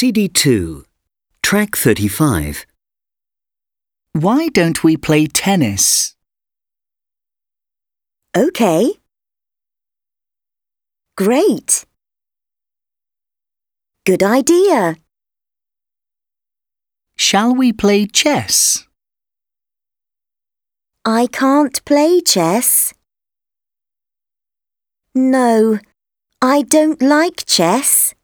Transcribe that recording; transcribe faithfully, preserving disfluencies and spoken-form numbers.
C D two, Track thirty-five. Why don't we play tennis? OK. Great. Good idea. Shall we play chess? I can't play chess. No, I don't like chess.